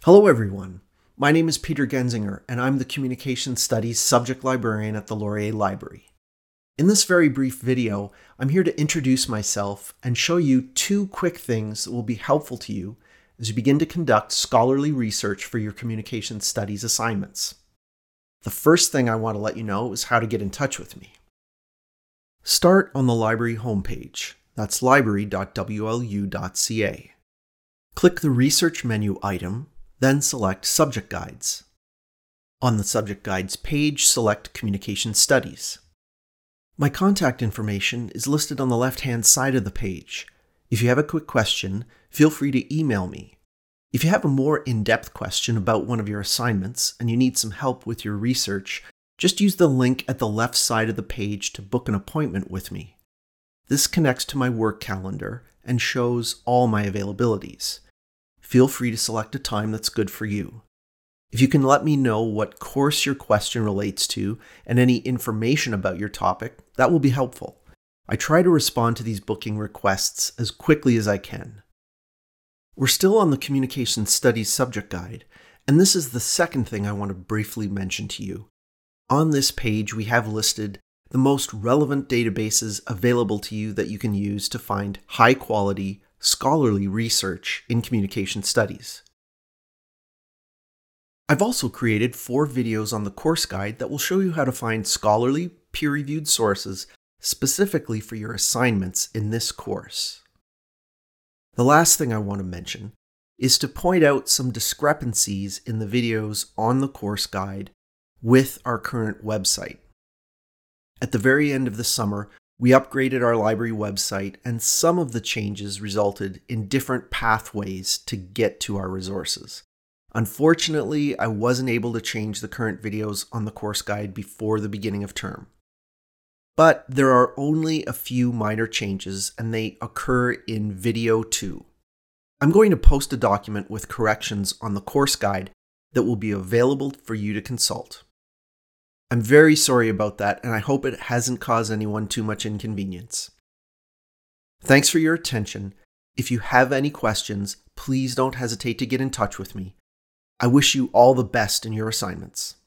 Hello everyone, my name is Peter Genzinger and I'm the Communication Studies Subject Librarian at the Laurier Library. In this very brief video, I'm here to introduce myself and show you two quick things that will be helpful to you as you begin to conduct scholarly research for your Communication Studies assignments. The first thing I want to let you know is how to get in touch with me. Start on the library homepage, that's library.wlu.ca. Click the Research menu item, then select Subject Guides. On the Subject Guides page, select Communication Studies. My contact information is listed on the left-hand side of the page. If you have a quick question, feel free to email me. If you have a more in-depth question about one of your assignments and you need some help with your research, just use the link at the left side of the page to book an appointment with me. This connects to my work calendar and shows all my availabilities. Feel free to select a time that's good for you. If you can let me know what course your question relates to and any information about your topic, that will be helpful. I try to respond to these booking requests as quickly as I can. We're still on the Communication Studies subject guide, and this is the second thing I want to briefly mention to you. On this page, we have listed the most relevant databases available to you that you can use to find high-quality, scholarly research in communication studies. I've also created 4 videos on the course guide that will show you how to find scholarly, peer-reviewed sources specifically for your assignments in this course. The last thing I want to mention is to point out some discrepancies in the videos on the course guide with our current website. At the very end of the summer, we upgraded our library website, and some of the changes resulted in different pathways to get to our resources. Unfortunately, I wasn't able to change the current videos on the course guide before the beginning of term. But there are only a few minor changes, and they occur in video 2. I'm going to post a document with corrections on the course guide that will be available for you to consult. I'm very sorry about that, and I hope it hasn't caused anyone too much inconvenience. Thanks for your attention. If you have any questions, please don't hesitate to get in touch with me. I wish you all the best in your assignments.